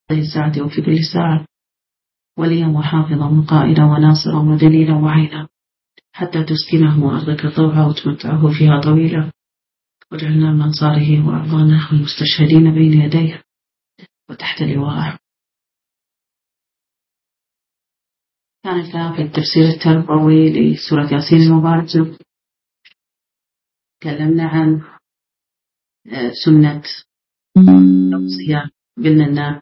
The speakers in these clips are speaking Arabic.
هذه الساعة وفي كل ساعة وليا وحافظا وقائدا وناصرا ودليلا وعينا، حتى تسكنه أرضك طوعا وتمتعه فيها طويلا، واجعلنا من أنصاره وأعضانه المستشهدين بين يديه وتحت لواءه. كان الكلام في التفسير التربوي لسورة ياسين المباركة. تكلمنا عن سنة التوصية، قلنا أن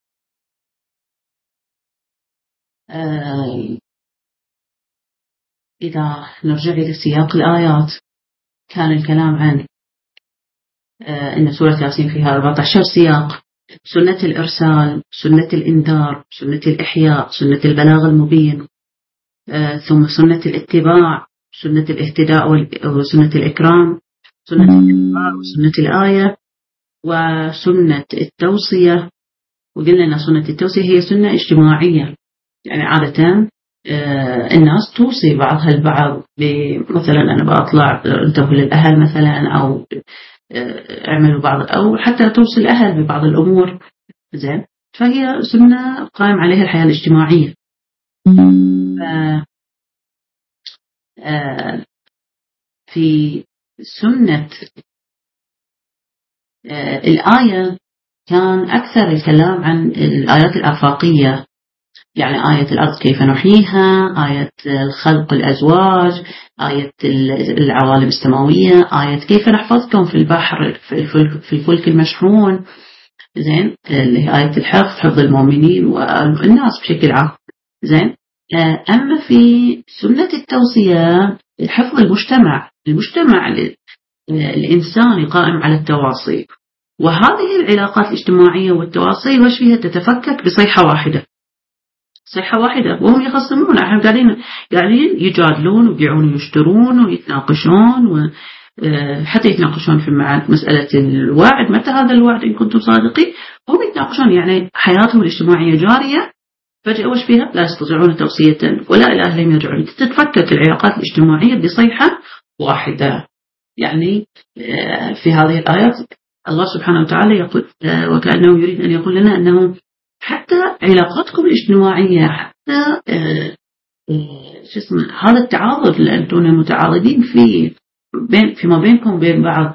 إذا نرجع إلى سياق الآيات كان الكلام عن أن سورة ياسين فيها 14 سياق: سنة الإرسال، سنة الإنذار، سنة الإحياء، سنة البلاغ المبين، ثم سنة الاتباع، سنة الاهتداء وسنة الإكرام، سنة الإخبار وسنة الآية، وسنة التوصية. وقلنا أن سنة التوصية هي سنة اجتماعية، يعني عادة الناس توصي بعضها البعض، مثلا أنا بأطلع انتبه للأهل مثلا، أو اعملوا بعض، أو حتى توصي الأهل ببعض الأمور. زين، فهي سنة قائم عليها الحياة الاجتماعية. في سنة الآية كان أكثر الكلام عن الآيات الآفاقية، يعني آية الأرض كيف نحييها، آية الخلق الأزواج، آية العوالم السماوية، آية كيف نحفظكم في البحر في الفلك المشحون. زين، اللي هي آية الحفظ المؤمنين والناس بشكل عام. زين، أما في سنة التوصية حفظ المجتمع الإنساني قائم على التواصي، وهذه العلاقات الاجتماعية والتواصي وش فيها تتفكك بصيحة واحدة، صيحة واحدة، وهم يخصمون. احنا قاعدين يجادلون ويبيعون ويشترون ويتناقشون، وحتى يتناقشون في مسألة الوعد، متى هذا الوعد إن كنتم صادقين. هم يتناقشون، يعني حياتهم الاجتماعية جارية، فجأة وش فيها؟ لا يستطيعون توصية ولا إلى أهلهم يرجعون. تتفكك العلاقات الاجتماعية بصيحة واحدة. يعني في هذه الآيات الله سبحانه وتعالى يقول، وكأنه يريد أن يقول لنا أنه حتى علاقاتكم الاجتماعية، حتى هذا التعاضد اللي أنتم متعاضدين فيما بينكم وبين بعض،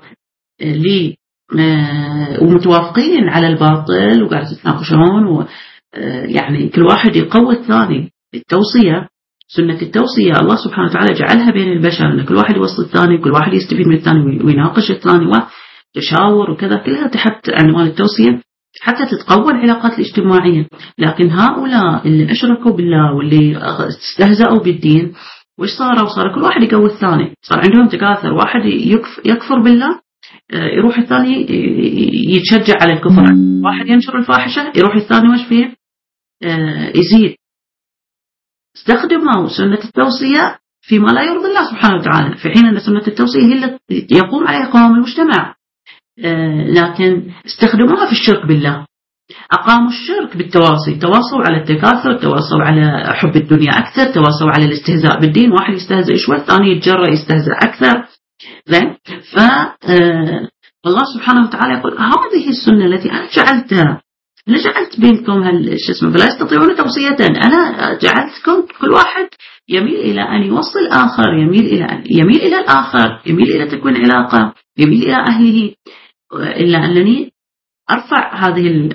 ومتوافقين على الباطل وقاعد تتناقشون، يعني كل واحد يقوي الثاني. التوصية، سنة التوصية الله سبحانه وتعالى جعلها بين البشر، أن كل واحد يوصي الثاني، كل واحد يستفيد من الثاني ويناقش الثاني وتشاور وكذا، كلها تحت عنوان التوصية حتى تتقوى العلاقات الاجتماعية. لكن هؤلاء اللي أشركوا بالله واللي استهزأوا بالدين، وش صار كل واحد يقوي الثاني، صار عندهم تكاثر. واحد يكفر بالله، يروح الثاني يتشجع على الكفر. واحد ينشر الفاحشة، يروح الثاني وش فيه يزيد. استخدموا سنة التوصية فيما لا يرضي الله سبحانه وتعالى، في حين أن سنة التوصية هي التي يقوم عليها قوام المجتمع. لكن استخدموها في الشرك بالله، أقاموا الشرك بالتواصي، تواصوا على التكاثر، تواصوا على حب الدنيا أكثر، تواصوا على الاستهزاء بالدين. واحد يستهزئ شوي، الثاني يتجرأ يستهزئ أكثر. زين، فالله سبحانه وتعالى يقول هذه السنة التي أنا جعلتها، أنا جعلت بينكم فلا يستطيعون توصية. أنا جعلتكم كل واحد يميل إلى أن يوصل الآخر، يميل إلى الآخر، يميل إلى تكوين علاقة، يميل إلى أهله، إلا أنني أرفع هذه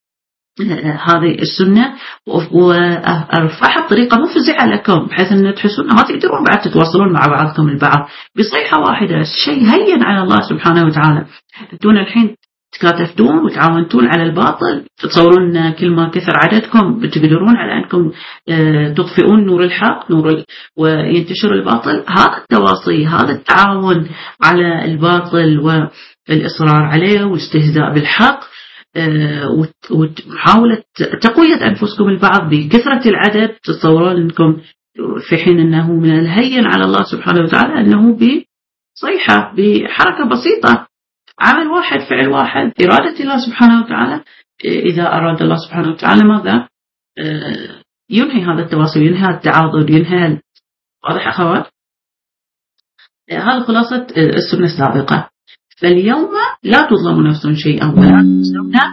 السنة وأرفعها بطريقة مفزعة لكم، بحيث أن تحسون ما تقدرون بعد تتواصلون مع بعضكم البعض بصيحة واحدة. شيء هين على الله سبحانه وتعالى. أنتون الحين تكاتفتون وتعاونتون على الباطل، تتصورون كل ما كثر عددكم بتقدرون على أنكم تطفئون نور الحق وينتشر الباطل. هذا التواصي، هذا التعاون على الباطل والإصرار عليه والاستهزاء بالحق، ومحاولة تقوية أنفسكم البعض بكثرة العدد. تتصورون أنكم في حين أنه من الهين على الله سبحانه وتعالى أنه بصيحة، بحركة بسيطة، عمل واحد، فعل واحد، إرادة الله سبحانه وتعالى. إذا أراد الله سبحانه وتعالى ماذا؟ ينهي هذا التواصل، ينهي التعاضد، ينهي. واضح أخوات؟ هذا خلاصة السنة السابقة. فاليوم لا تظلم نفس شيئا ولا تجزون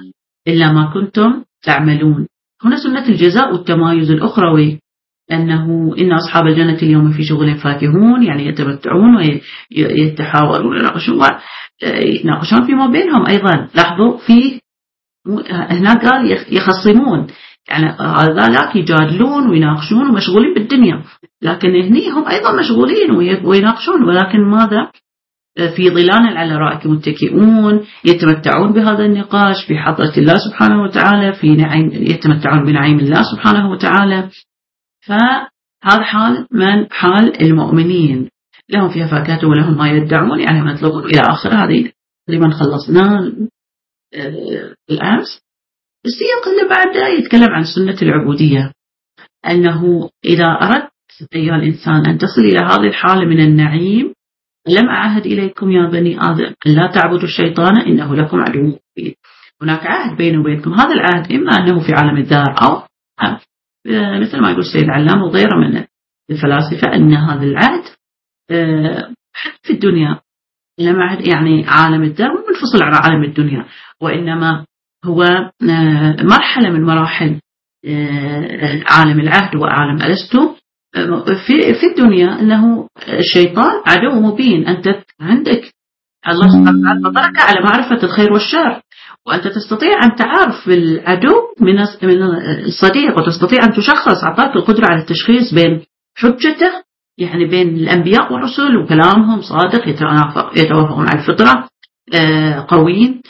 إلا ما كنتم تعملون. هنا سنة الجزاء والتمايز الأخروي، أنه إن أصحاب الجنة اليوم في شغل فاكهون، يعني يتمتعون ويتحاورون يتناقشون فيما بينهم. أيضا لاحظوا في هناك قال يخصمون، يعني هذولاك يجادلون ويناقشون ومشغولين بالدنيا، لكن هني هم أيضا مشغولين ويناقشون، ولكن ماذا؟ في ظلال على الأرائك متكئون، يتمتعون بهذا النقاش في حضرة الله سبحانه وتعالى، في نعيم، يتمتعون بنعيم الله سبحانه وتعالى. فهذا حال المؤمنين، لهم فيها فاكهة ولهم ما يدعون، يعني ما يطلبون إلى آخر. هذه لمن خلصنا الأمس. السياق اللي بعده يتكلم عن سنة العبودية، أنه إذا أردت أيها الإنسان أن تصل إلى هذه الحالة من النعيم، لم أعهد إليكم يا بني آدم أن لا تعبدوا الشيطان إنه لكم عدو مبين. هناك عهد بيني وبينكم، هذا العهد إما أنه في عالم الدار، أو مثل ما يقول السيد العلام وغيره من الفلاسفة أن هذا العهد حتى في الدنيا لم أعهد، يعني عالم الدار مو منفصل عن عالم الدنيا، وإنما هو مرحلة من مراحل عالم العهد وعالم ألستو. في الدنيا أنه الشيطان عدو مبين، أنت عندك الله سبحانه وتعالى فضلك على معرفة الخير والشر، وأنت تستطيع أن تعرف العدو من الصديق، وتستطيع أن تشخص، أعطاك القدرة على التشخيص بين حجته، يعني بين الأنبياء والرسل وكلامهم صادق يتوافقون على الفطرة، قويم،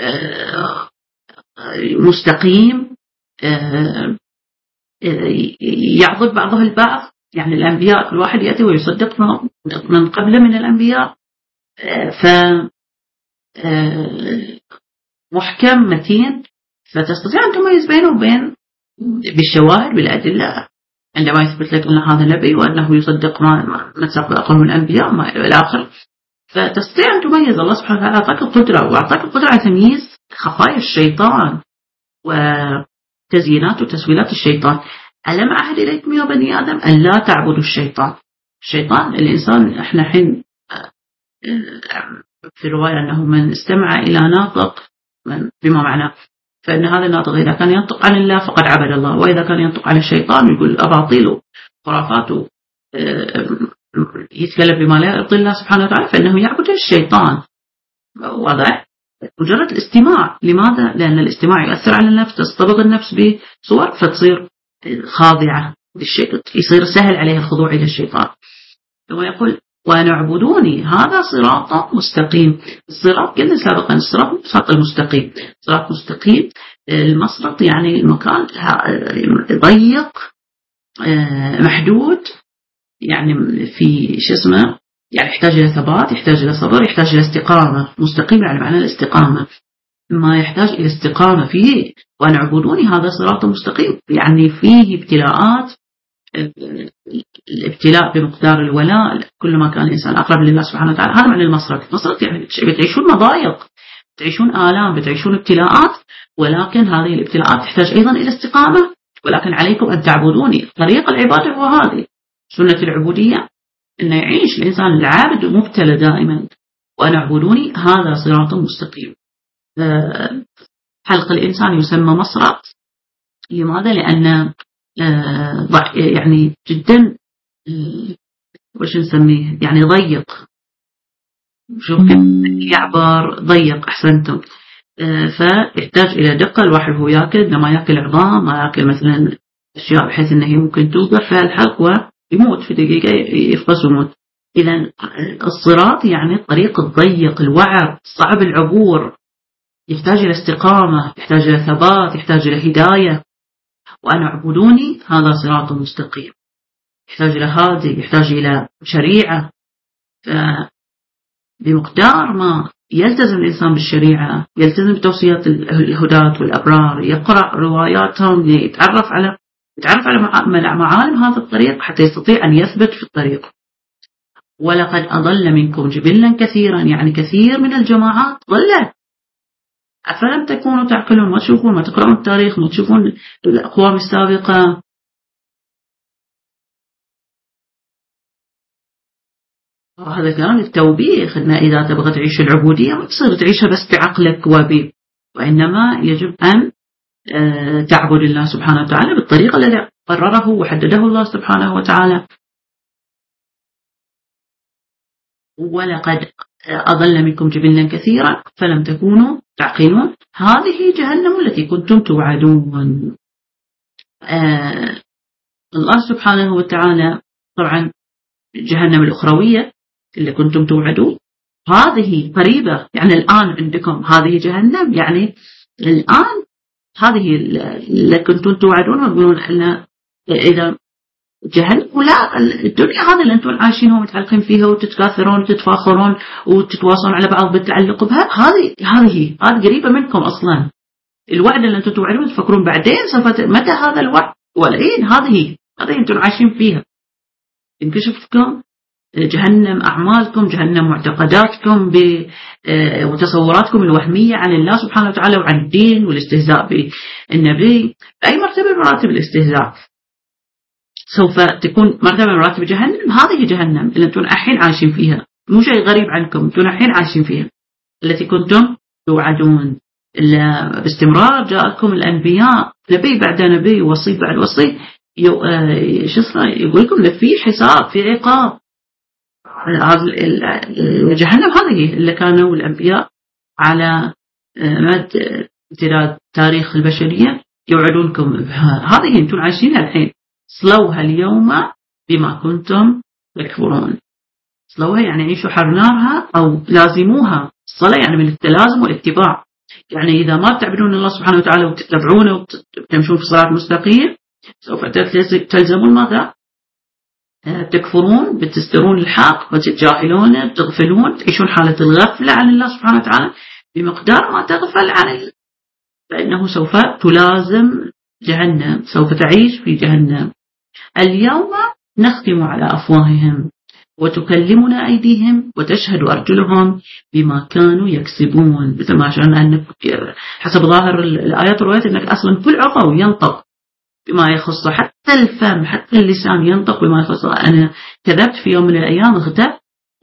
مستقيم، يعضد بعضه البعض. يعني الأنبياء كل واحد يأتي ويصدق من قبل من الأنبياء، ف محكم متين، فتستطيع أن تميز بينه وبين بالشواهد بالأدلة، عندما يثبت لك أن هذا نبي وأنه يصدق ما سبقه من الأنبياء ما إلى آخر، فتستطيع أن تميز. الله سبحانه وتعالى أعطاك القدرة، وأعطاك القدرة على تمييز خفايا الشيطان وتزيينات وتسويلات الشيطان. ألم أعهد إليكم يا بني آدم أن لا تعبدوا الشيطان. الشيطان الإنسان، إحنا حين في رواية أنه من استمع إلى ناطق بما معناه، فإن هذا الناطق إذا كان ينطق عن الله فقد عبد الله، وإذا كان ينطق عن الشيطان يقول أباطيل خرافات يتكلم بما لا يرضي الله سبحانه وتعالى، فإنه يعبد الشيطان. واضح؟ مجرد الاستماع. لماذا؟ لأن الاستماع يؤثر على النفس، تستبق النفس بصور فتصير خاضعة للشيطان، يصير سهل عليها الخضوع إلى الشيطان. ثم يقول وأن اعبدوني هذا صراط مستقيم. الصراط قلنا سابقا الصراط المستقيم، صراط مستقيم. المسرط يعني المكان ضيق محدود، يعني في شو اسمه، يعني يحتاج إلى ثبات، يحتاج إلى صبر، يحتاج إلى استقامة. مستقيم يعني معنى الاستقامة، ما يحتاج إلى استقامة فيه. وأن اعبدوني هذا صراط مستقيم، يعني فيه ابتلاءات، الابتلاء بمقدار الولاء، كل ما كان الإنسان أقرب لله سبحانه وتعالى. هذا معنى المسرط. المسرط يعني بتعيشون مضايق، بتعيشون آلام، بتعيشون ابتلاءات، ولكن هذه الابتلاءات تحتاج أيضا إلى استقامة. ولكن عليكم أن تعبدوني. طريق العبادة هو هذه سنة العبودية، أن يعيش الإنسان العابد مبتلى دائما. وأن اعبدوني هذا صراط مستقيم. حلق الإنسان يسمى مسرط. لماذا؟ لأن يعني جدا وش نسميه، يعني ضيق. شوف يعبر ضيق، أحسنتم. فيحتاج إلى دقة. الواحد هو يأكل، لما يأكل عظام، ما يأكل مثلا أشياء بحيث أنه ممكن توقف في الحلق ويموت في دقيقة، يفقس ويموت. إذا الصراط يعني الطريق الضيق، الوعر، صعب العبور، يحتاج إلى استقامة، يحتاج إلى ثبات، يحتاج إلى هداية. وأن اعبدوني هذا صراط مستقيم، يحتاج إلى هادي، يحتاج إلى شريعة. بمقدار ما يلتزم الإنسان بالشريعة، يلتزم بتوصيات الهداة والأبرار، يقرأ رواياتهم، يتعرف على معالم هذا الطريق حتى يستطيع أن يثبت في الطريق. ولقد أضل منكم جبلا كثيرا، يعني كثير من الجماعات ضلت. أفلم تكونوا تعقلون؟ ما تشوفون، ما تقرأون التاريخ، ما تشوفون الأقوام السابقة؟ هذا كلام التوبيخ، إن إذا تبغى تعيش العبودية ما تصير تعيشها بس بعقلك وإنما يجب أن تعبد الله سبحانه وتعالى بالطريقة التي قرره وحدده الله سبحانه وتعالى. ولقد أضل منكم جبلا كثيرا فلم تكونوا تعقلون. هذه جهنم التي كنتم توعدون. الله سبحانه وتعالى طبعا جهنم الأخروية اللي كنتم توعدون هذه قريبة، يعني الآن عندكم هذه جهنم، يعني الآن هذه اللي كنتم توعدون وتقولون أن إذا جهنم ولا الدنيا هذه اللي أنتم عايشينها ومتعلقين فيها وتتكاثرون وتتفاخرون وتتواصلون على بعض بالتعلق بها، هذه قريبة منكم أصلا. الوعد اللي أنتم توعدون تفكرون بعدين سوف متى هذا الوعد، والآن هذه أنتم عايشين فيها. انكشف لكم جهنم أعمالكم، جهنم معتقداتكم وتصوراتكم الوهمية عن الله سبحانه وتعالى وعن الدين والاستهزاء بالنبي. أي مرتبة من مراتب الاستهزاء سوف تكون مرتبة من مراتب جهنم. هذه جهنم اللي أنتم الحين عايشين فيها، مو شيء غريب عنكم، أنتم الحين عايشين فيها التي كنتم توعدون. باستمرار جاءكم الأنبياء نبي بعد نبي وصي بعد وصي يقول لكم في حساب، في عقاب. جهنم هذه اللي كانوا الأنبياء على مد امتداد تاريخ البشرية يوعدونكم بها، هذه أنتم عايشينها الحين. صلوها اليوم بما كنتم تكفرون. صلوها يعني عيشوا حر نارها أو لازموها. الصلاة يعني من التلازم والاتباع، يعني إذا ما تعبدون الله سبحانه وتعالى وتتبعونه وتمشون في صراط مستقيم سوف تلزمون ماذا؟ تكفرون، بتسترون الحق، بتتجاهلون، بتغفلون، تعيشون حالة الغفلة عن الله سبحانه وتعالى. بمقدار ما تغفل عن الله فإنه سوف تلازم جهنم، سوف تعيش في جهنم. اليوم نختم على أفواههم وتكلمنا أيديهم وتشهد أرجلهم بما كانوا يكسبون. مثل ما شرنا أن حسب ظاهر الآيات والروايات أنك أصلا كل عضو ينطق بما يخص، حتى الفم حتى اللسان ينطق بما يخص. أنا كذبت في يوم من الأيام اغتبت،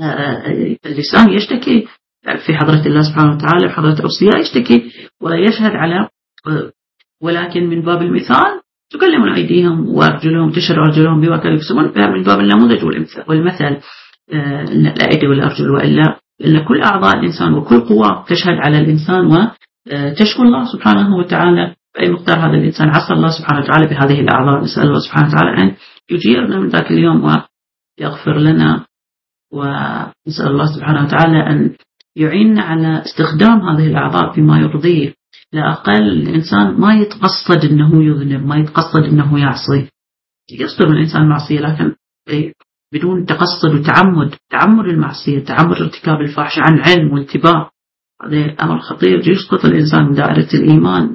اللسان يشتكي في حضرة الله سبحانه وتعالى وحضرة أوصياء يشتكي ويشهد على، ولكن من باب المثال تكلمون أيديهم وأرجلهم، تشهد أرجلهم بما كانوا يكسبون، من باب النموذج والمثل الأيدي والأرجل. وإلا إن كل أعضاء الإنسان وكل قوة تشهد على الإنسان وتشكو الله سبحانه وتعالى. بأي مقدار هذا الإنسان عصى الله سبحانه وتعالى بهذه الأعضاء، نسأل الله سبحانه وتعالى أن يجيرنا من ذاك اليوم ويغفر لنا، ونسأل الله سبحانه وتعالى أن يعيننا على استخدام هذه الأعضاء بما يرضيه. لا أقل الإنسان ما يتقصد أنه يذنب، ما يتقصد أنه يعصي. يصدر من الإنسان معصية لكن بدون تقصد وتعمد، تعمد المعصية، تعمد ارتكاب الفاحشة عن علم واتباع. هذا أمر خطير يسقط الإنسان من دائرة الإيمان.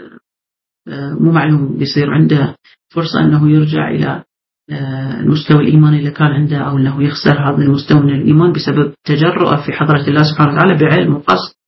مو معلوم بيصير عنده فرصة أنه يرجع إلى المستوى الإيماني اللي كان عنده، أو أنه يخسر هذا المستوى من الإيمان بسبب تجرؤه في حضرة الله سبحانه وتعالى بعلم وقصد.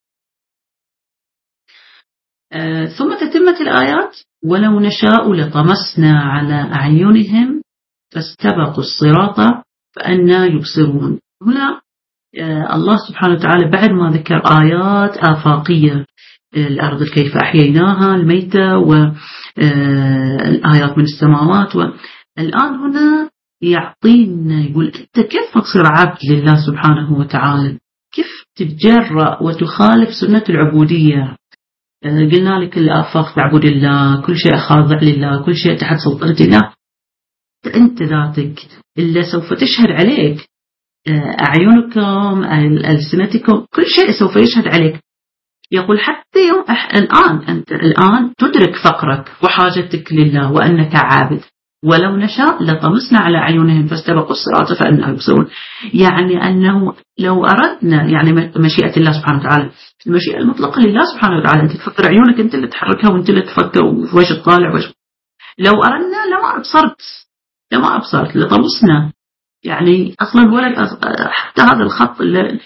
ثم تتمت الآيات: ولو نشاء لطمسنا على أعينهم فاستبقوا الصراط فأنا يبصرون. هنا الله سبحانه وتعالى بعد ما ذكر آيات آفاقية، الأرض كيف أحييناها، الميتة، والآيات من السماوات، والآن هنا يعطينا يقول أنت كيف تصير عبد لله سبحانه وتعالى، كيف تتجرأ وتخالف سنة العبودية. قلنا لك الآفاق تعبد الله، كل شيء خاضع لله، كل شيء تحت سلطنة الله. أنت ذاتك اللي سوف تشهد عليك، أعينكم، ألسنتكم، كل شيء سوف يشهد عليك. يقول حتى يوم الآن أنت الآن تدرك فقرك وحاجتك لله وأنك عابد. ولو نشاء لطمسنا على أعينهم فاستبقوا الصراط فأنا يبصرون. يعني أنه لو أردنا، يعني مشيئة الله سبحانه وتعالى، المشيئة المطلقة لله سبحانه وتعالى، أنت تفكر عيونك، أنت اللي تحركها وأنت اللي تفكر وش تطالع وش. لو أردنا لما أبصرت لطمسنا، يعني أصلا ولا حتى هذا الخط اللي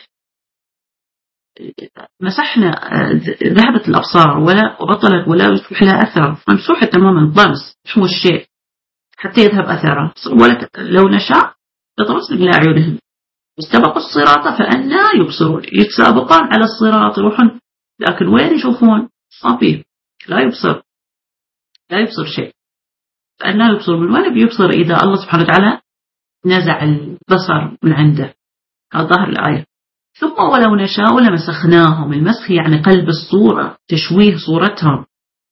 مسحنا ذهبت الأبصار وبطلت ولا يصبح لها أثر، ممسوحة تماما، طمس شو الشيء حتى يذهب أثره. لو نشاء لطمسنا على أعينهم واستبقوا الصراط فأنا يبصرون. يتسابقون على الصراط يروحون، لكن وين يشوفون؟ ما فيه، لا يبصر شيء. فأن لا يبصر من وين بيبصر إذا الله سبحانه وتعالى نزع البصر من عنده؟ هذا ظاهر الآية. ثم ولو نشاء لمسخناهم. المسخ يعني قلب الصورة، تشويه صورتهم،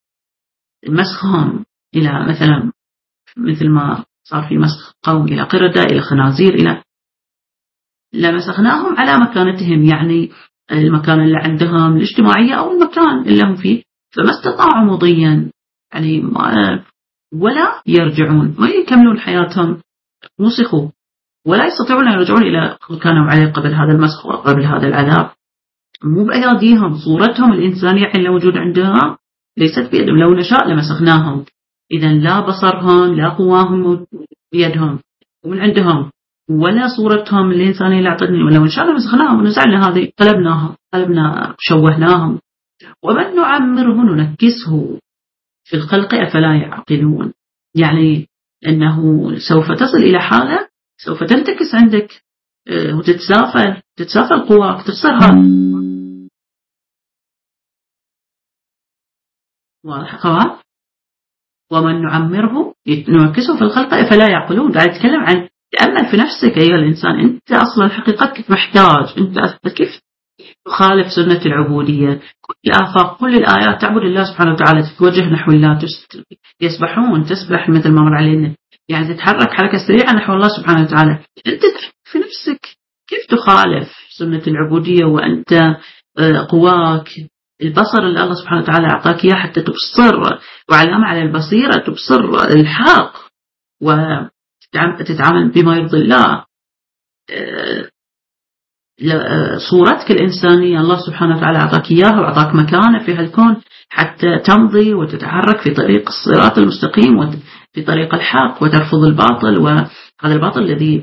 مسخهم إلى مثلا مثل ما صار في مسخ قوم إلى قردة، إلى خنازير، إلى لمسخناهم على مكانتهم، يعني المكان اللي عندهم الاجتماعية أو المكان اللي هم فيه، فما استطاعوا مضيا، يعني ولا يرجعون، ما يكملون حياتهم، مسخوا ولا يستطيعون أن يرجعون إلى ما كانوا عليه قبل هذا المسخ وقبل هذا العذاب. مو بأياديهم، صورتهم الإنسانية اللي موجود عندها ليست بيدهم. لو نشاء لمسخناهم، إذا لا بصرهم لا قواهم بيدهم ومن عندهم، ولا صورتهم الإنسانية اللي أعطتني. ولو نشاء لمسخناهم ونزعنا هذه، قلبنا شوهناهم. ومن نعمره ننكسه في الخلق أفلا يعقلون، يعني أنه سوف تصل إلى حالة سوف تنتكس عندك وتتسافل قواك، تفسرها. واضح قواعد. ومن نعمره ننكسه في الخلق أفلا يعقلون. قاعد يتكلم عن تأمل في نفسك أيها الإنسان، أنت أصلا حقيقتك محتاج، أنت كيف تخالف سنة العبودية. كل الآفاق كل الآيات تعبد الله سبحانه وتعالى، تتوجه نحو الله، يسبحون، تسبح مثل ما مر علينا، يعني تتحرك حركة سريعة نحو الله سبحانه وتعالى. أنت في نفسك كيف تخالف سنة العبودية وأنت قواك البصر اللي الله سبحانه وتعالى أعطاك إياه حتى تبصر، وعلامة على البصيرة تبصر الحق وتتعامل بما يرضي الله. صورتك الإنسانية الله سبحانه وتعالى أعطاك إياها وأعطاك مكانة في هالكون حتى تمضي وتتحرك في طريق الصراط المستقيم وفي طريق الحق وترفض الباطل. وهذا الباطل الذي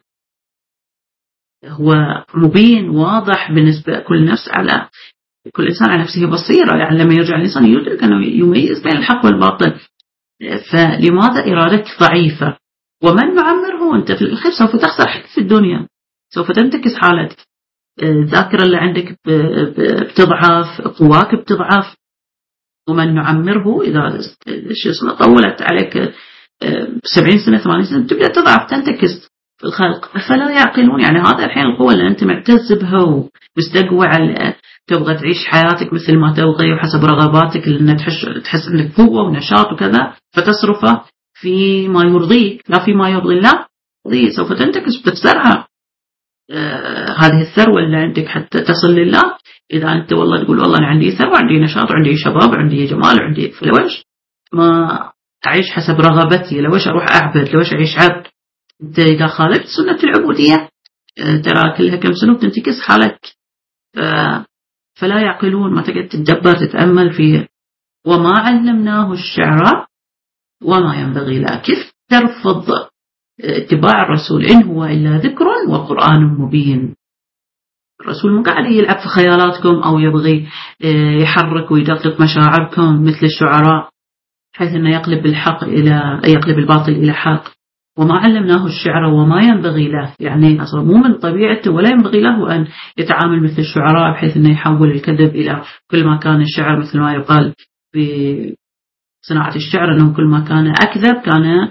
هو مبين واضح بالنسبة كل نفس على كل إنسان على نفسه بصيرة، يعني لما يرجع الإنسان يدرك أنه يميز بين الحق والباطل. فلماذا إرادتك ضعيفة؟ ومن نعمره، أنت في الأخير سوف تخسر حتى في الدنيا، سوف تنتكس حالتك، الذاكرة اللي عندك بتضعف، قواك بتضعف. ومن نعمره إذا طولت عليك 70 سنة 80 سنة تبدأ تضعف، تنتكس في الخلق. فلا يعقلون، يعني هذا الحين القوة اللي أنت معتز بها ومستقوى على تبغى تعيش حياتك مثل ما تبغي وحسب رغباتك، لأن تحس أنك قوة ونشاط وكذا، فتصرفه في ما يرضيك لا في ما يرضي الله، سوف تنتكس وتكسرها. هذه الثروة اللي عندك حتى تصل لله. إذا أنت والله تقول والله أنا عندي ثروة، عندي نشاط، عندي شباب، عندي جمال، عندي، فلويش ما أعيش حسب رغبتي؟ لويش أروح أعبد؟ لويش أعيش عبد؟ أنت إذا خالفت سنة العبودية ترى كلها كم سنة تنتكس حالك. فلا يعقلون، ما تقدر تتدبر تتأمل فيه. وما علمناه الشعر وما ينبغي له. كيف ترفض اتباع الرسول؟ إن هو إلا ذكر وقرآن مبين. الرسول مو قاعد يلعب في خيالاتكم أو يبغي يحرك ويدقق مشاعركم مثل الشعراء حيث أنه يقلب الباطل إلى حق. وما علمناه الشعر وما ينبغي له، يعني أصلا مو من طبيعته ولا ينبغي له أن يتعامل مثل الشعراء بحيث أنه يحول الكذب إلى كل ما كان الشعر، مثل ما يقال في صناعة الشعر أنه كل ما كان أكذب كان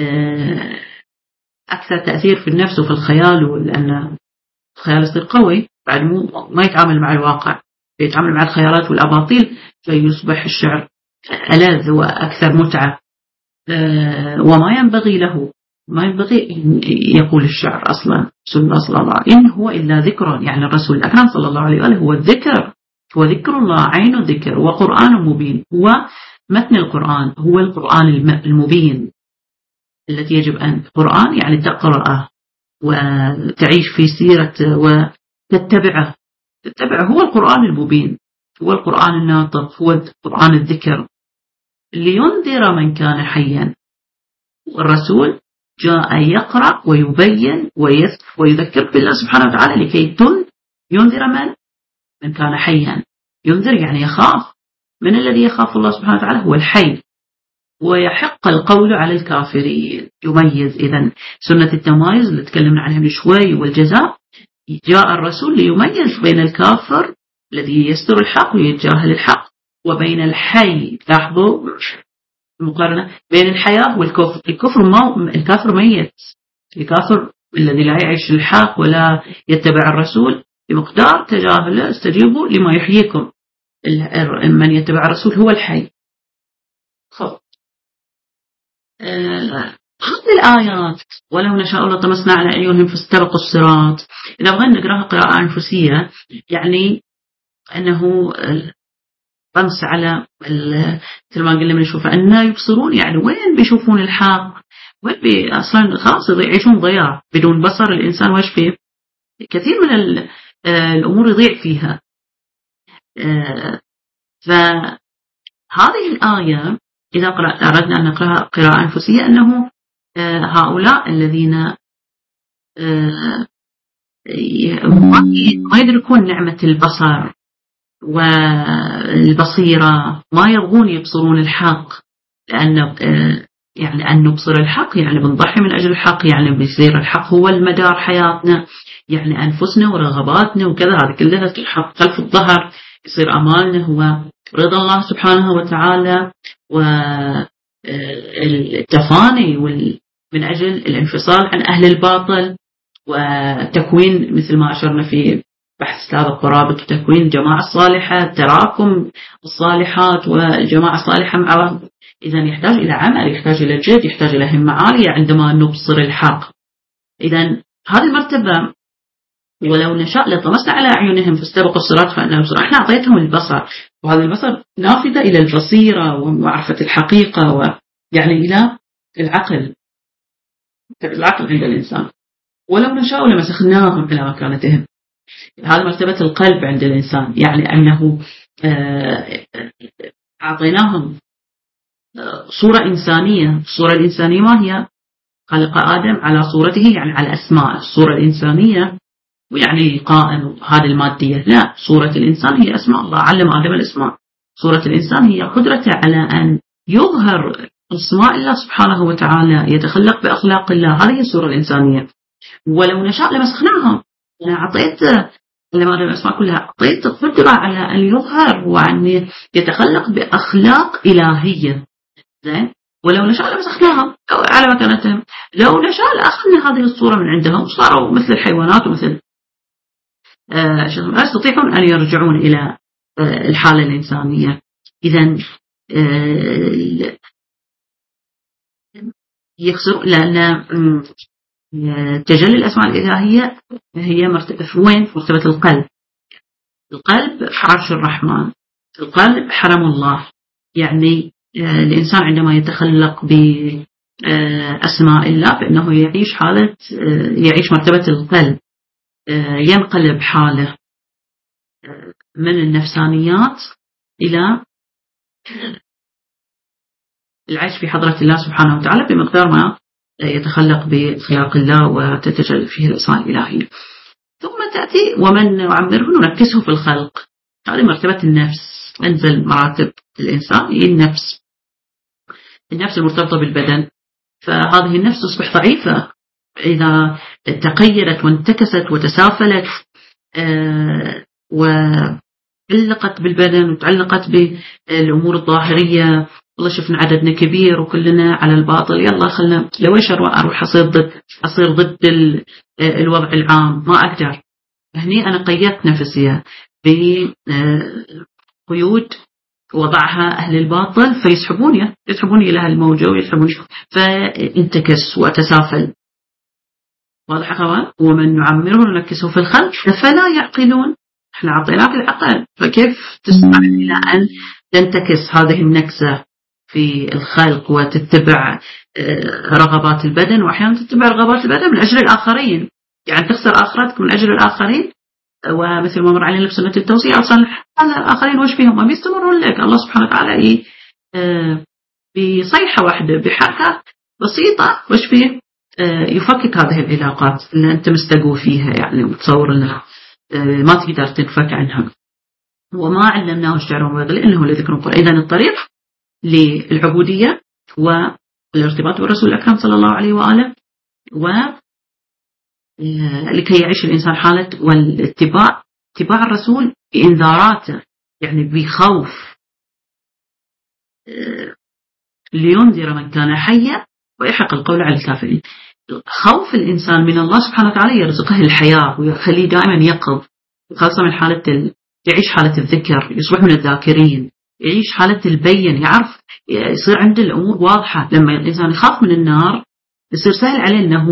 أكثر تأثير في النفس وفي الخيال، لأن الخيال يصير قوي بعد ما يتعامل مع الواقع، يتعامل مع الخيالات والأباطيل فيصبح الشعر ألذ وأكثر متعة. وما ينبغي له، ما ينبغي يقول الشعر أصلا. رسول الله صلى الله عليه وسلم إن هو إلا ذكر، يعني الرسول الأكرم صلى الله عليه وآله هو الذكر، هو ذكر الله عين الذكر وقرآن مبين. هو متن القرآن، هو القرآن المبين التي يجب أن القرآن يعني تقرأه وتعيش في سيرته وتتبعه. هو القرآن المبين، هو القرآن الناطق، هو القرآن الذكر لينذر من كان حيا. والرسول جاء يقرأ ويبين ويذكر بالله سبحانه وتعالى لكي ينذر من كان حيا. ينذر يعني يخاف. من الذي يخاف الله سبحانه وتعالى؟ هو الحي. ويحق القول على الكافرين. يميز إذن سنة التمايز اللي تكلمنا عنها من شوي والجزاء. جاء الرسول ليميز بين الكافر الذي يستر الحق ويتجاهل الحق، وبين الحي. لاحظوا المقارنة بين الحياة والكفر. الكافر ميت. الكافر الذي لا يعيش الحق ولا يتبع الرسول بمقدار تجاهله استجيبوا لما يحييكم. من يتبع الرسول هو الحي. هذه الآيات ولو نشاء لطمسنا على أعينهم فاستبقوا الصراط، إذا بغينا نقراها قراءة أنفسية يعني أنه طمس على مثل ما قلنا بنشوف أن يبصرون، يعني وين بيشوفون الحق، وين أصلا خلاص يعيشون ضياع بدون بصر. الإنسان وش فيه كثير من الأمور يضيع فيها. فهذه الآية إذا أردنا أن نقرأها قراءة أنفسية أنه هؤلاء الذين ما يدركون نعمة البصر والبصيرة، ما يبغون يبصرون الحق، لأن يعني أن نبصر الحق يعني بنضحي من أجل الحق، يعني بيصير الحق هو المدار حياتنا، يعني أنفسنا ورغباتنا وكذا هذا كلها الحق خلف الظهر، يصير أمالنا هو رضا الله سبحانه وتعالى والتفاني من أجل الانفصال عن أهل الباطل، وتكوين مثل ما أشرنا في بحث هذا القرابة تكوين الجماعة الصالحة، تراكم الصالحات والجماعة الصالحة مع بعض. إذا يحتاج إلى عمل، يحتاج إلى جهد، يحتاج إلى همة عالية عندما نبصر الحق. إذا هذه المرتبة ولو نشاء لطمسنا على أعينهم فاستبقوا الصراط فإنهم يبصرون. احنا أعطيتهم البصر، وهذا البصر نافذة إلى البصيرة ومعرفة الحقيقة، ويعني إلى العقل عند الإنسان. ولو نشاء لمسخناهم على مكانتهم. هذا مرتبة القلب عند الإنسان، يعني أنه أعطيناهم صورة إنسانية. الصورة الإنسانية ما هي؟ خلق آدم على صورته، يعني على أسماء. الصورة الإنسانية يعني قائم هذه المادية، لا، صورة الإنسان هي أسماء الله، علم آدم الأسماء. صورة الإنسان هي قدرته على أن يظهر أسماء الله سبحانه وتعالى، يتخلق بأخلاق الله، هذه الصورة الإنسانية. ولو نشاء لمسخناهم، أنا أعطيت لما الأسماء كلها أعطيت قدرة على أن يظهر وأن يتخلق بأخلاق إلهية. زين، ولو نشاء لمسخناهم على مكانتهم. لو نشاء لأخذنا هذه الصورة من عندهم، صاروا مثل الحيوانات ومثل لا يستطيعون أن يرجعون إلى الحالة الإنسانية. إذن يخسر، لأن تجلي الأسماء الإلهية هي مرتبة وين؟ في مرتبة القلب. القلب عرش الرحمن، القلب حرم الله. يعني الإنسان عندما يتخلق بأسماء الله فإنه يعيش مرتبة القلب، ينقلب حاله من النفسانيات إلى العيش في حضرة الله سبحانه وتعالى بمقدار ما يتخلق بخلاق الله وتتجلى فيه الأسماء الإلهية. ثم تأتي ومن نعمره نركزه في الخلق. هذه مرتبة النفس، أنزل مراتب الإنسان هي النفس المرتبطة بالبدن. فهذه النفس تصبح ضعيفة إذا تقيدت وانتكست وتسافلت وعلقت بالبدن وتعلقت بالأمور الظاهرية. والله شفنا عددنا كبير وكلنا على الباطل، يلا خلنا لو ايش اروح اصير ضد الوضع العام، ما اقدر. هني انا قيدت نفسي بقيود وضعها اهل الباطل فيسحبوني الى الموجة ويسحبوني، فانتكس واتسافل. واضح اخوان؟ ومن نعمره ننكسه في الخلق فلا يعقلون. احنا اعطيناك العقل، فكيف تسمح الى ان تنتكس هذه النكسة في الخلق وتتبع رغبات البدن، وأحيانا تتبع رغبات البدن من أجل الآخرين، يعني تخسر آخرتك من أجل الآخرين. ومثل ما مر علينا بسنة التوسيع أصلا الآخرين وش فيهم؟ ما بيستمرون لك. الله سبحانه وتعالى بصيحة واحدة بحركة بسيطة وش فيه يفكك هذه العلاقات اللي أنت مستقو فيها، يعني وتصور أنها ما تقدر تنفك عنها. وما علمناه الشعر وما ينبغي إنه لذكر القرآن. إذن الطريق للعبودية والارتباط بالرسول الأكرم صلى الله عليه وآله، ولكي يعيش الإنسان حالة والاتباع الرسول بإنذاراته، يعني بخوف لينذر من كان حيا ويحق القول على الكافرين. خوف الإنسان من الله سبحانه وتعالى يرزقه الحياة ويخليه دائما يقظ، خاصة من يعيش حالة الذكر، يصبح من الذاكرين، يعيش حالة البين، يعرف، يصير عنده الأمور واضحة. لما الإنسان يخاف من النار يصير سهل عليه أنه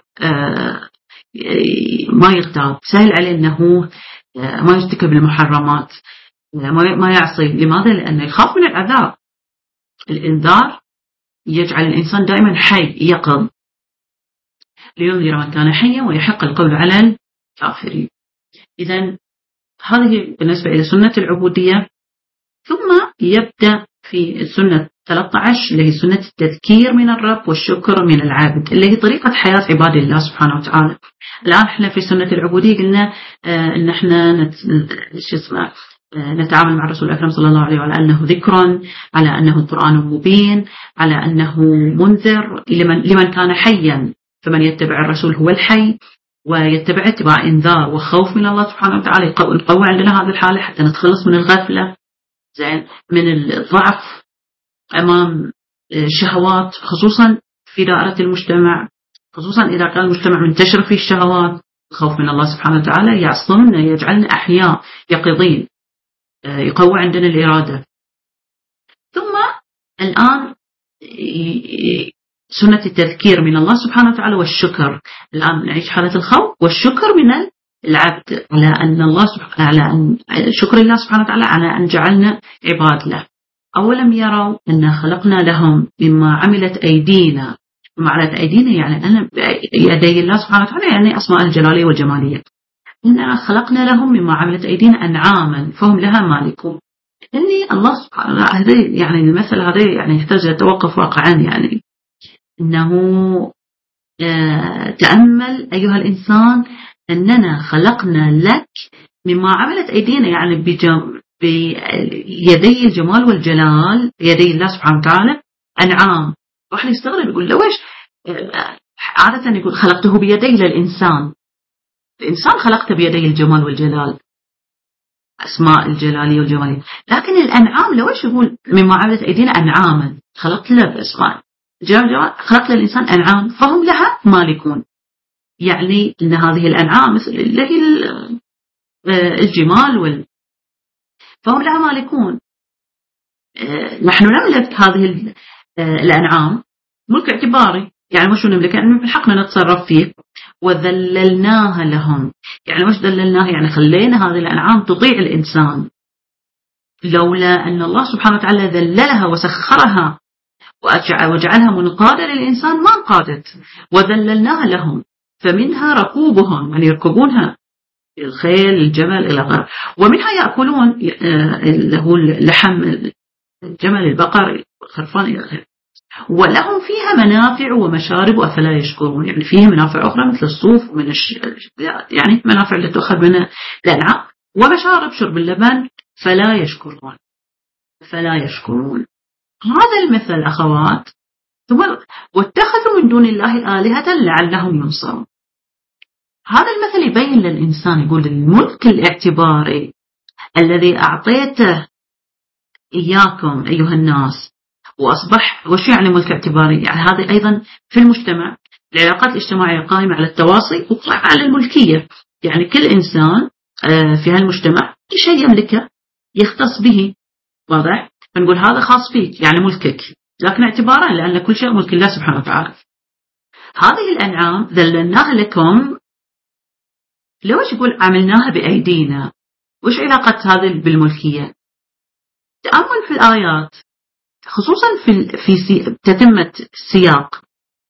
ما يغتاب، سهل عليه أنه ما يرتكب المحرمات، ما يعصي. لماذا؟ لأنه يخاف من العذاب. الإنذار يجعل الإنسان دائما حي يقظ، لينذر من كان حيا ويحق القول على الكافرين. إذن هذه بالنسبة إلى سنة العبودية. ثم يبدأ في السنة 13 اللي هي سنة التذكير من الرب والشكر من العابد، اللي هي طريقة حياة عباد الله سبحانه وتعالى. الآن احنا في سنة العبودية قلنا ان احنا نتعامل مع الرسول الأكرم صلى الله عليه وعلى أنه ذكر، على أنه قرآن مبين، على أنه منذر لمن كان حيا، فمن يتبع الرسول هو الحي، ويتبع اتباع انذار وخوف من الله سبحانه وتعالى. نقوي عندنا هذه الحالة حتى نتخلص من الغفلة، زين، من الضعف أمام الشهوات، خصوصا في دائرة المجتمع، خصوصا إذا كان المجتمع منتشر فيه الشهوات. الخوف من الله سبحانه وتعالى يعصمنا، يجعلنا أحياء يقظين، يقوي عندنا الإرادة. ثم الآن سنة التذكير من الله سبحانه وتعالى والشكر. الآن نعيش حالة الخوف والشكر من العبد على أن شكر الله سبحانه وتعالى على أن جعلنا عباد له. أولم يروا أن خلقنا لهم مما عملت أيدينا. مما عملت أيدينا يعني أن يدي الله سبحانه وتعالى يعني أسماء الجلالية والجمالية. إننا خلقنا لهم مما عملت أيدينا أنعاما فهم لها مالكون. إني الله سبحانه وتعالى هذا يعني المثل هذا يعني يحتاج يتوقف واقعا، يعني إنه تأمل أيها الإنسان أننا خلقنا لك مما عملت أيدينا، يعني بيدي الجمال والجلال، يدي الله سبحانه وتعالى أنعام. واحد يستغرب يقول لو إيش عادة يقول خلقته بيدي للإنسان، الإنسان خلقته بيدي الجمال والجلال، أسماء الجلالية والجمالية. لكن الأنعام لو إيش يقول مما عملت أيدينا أنعاما، خلقت له بأسماء الجلال، خلقت للإنسان أنعام فهم لها مالكون. يعني أن هذه الأنعام مثل اللي هي الجمال فهم لها مالكون. نحن نملك هذه الأنعام ملك اعتباري، يعني مش نملك، يعني من حقنا نتصرف فيه. وذللناها لهم، يعني مش ذللناها يعني خلينا هذه الأنعام تطيع الإنسان، لولا أن الله سبحانه وتعالى ذللها وسخرها وجعلها منقادة للإنسان ما انقادت. وذللناها لهم فمنها ركوبهم، يعني يركبونها، الخيل، الجمل إلى غيره، ومنها يأكلون اللي هو اللحم، الجمل، البقر، الخرفان إلى غيره. ولهم فيها منافع ومشارب أفلا يشكرون، يعني فيها منافع أخرى مثل الصوف ومن يعني منافع اللي تأخذ من الأنعام، ومشارب شرب اللبن، فلا يشكرون. هذا المثل أخوات. ثم واتخذوا من دون الله آلهة لعلهم ينصرون. هذا المثل يبين للإنسان، يقول الملك الاعتباري الذي أعطيته إياكم أيها الناس وأصبح، وش يعني ملك اعتباري؟ يعني هذا أيضا في المجتمع، العلاقات الاجتماعية قائمة على التواصي وقائمة على الملكية. يعني كل إنسان في هالمجتمع كل شيء يملكه يختص به، واضح؟ فنقول هذا خاص فيك يعني ملكك، لكن اعتبارا لأن كل شيء ملك الله سبحانه وتعالى. هذه الأنعام ذللناها لكم، لو ايش يقول عملناها بأيدينا، وش علاقة هذا بالملكية؟ تأمل في الآيات خصوصا في تتمة السياق.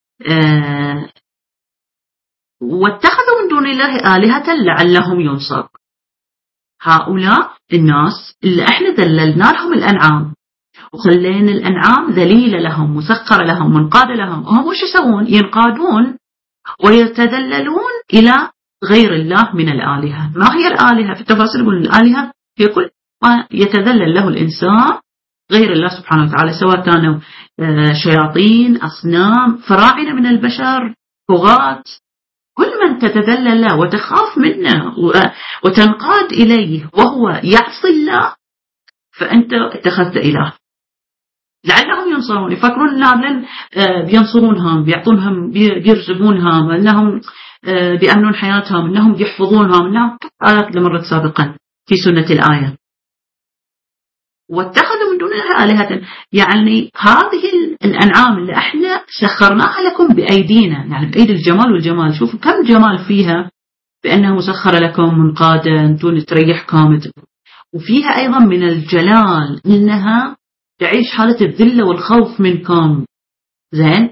واتخذوا من دون الله آلهة لعلهم ينصر. هؤلاء الناس اللي احنا ذللنا لهم الأنعام وخلينا الأنعام ذليلة لهم، مسخرة لهم، منقادة لهم، هم وش يسوون؟ ينقادون ويتذللون إلى غير الله من الآلهة. ما هي الآلهة؟ في التفاصيل يقول الآلهة هي كل ما يتذلل له الإنسان غير الله سبحانه وتعالى، سواء كانوا شياطين، أصنام، فراعنة من البشر، طغاة، كل من تتذلل له وتخاف منه وتنقاد إليه وهو يعصي الله، فأنت اتخذت إله. لعلهم ينصرون، يفكرون أنهم بينصرونهم، بيعطونهم، بيرزقونهم، أنهم بيأمنون حياتهم، أنهم بيحفظونهم، أنهم آيات اللي مرت سابقا في سنة الآية. واتخذوا من دون الله آلهة، يعني هذه الأنعام اللي احنا سخرناها لكم بأيدينا، يعني بأيدي الجمال والجمال، شوفوا كم جمال فيها، بأنه مسخر لكم منقادة أنتم تريحكم، وفيها أيضا من الجلال إنها تعيش حالة الذلة والخوف منكم. زين،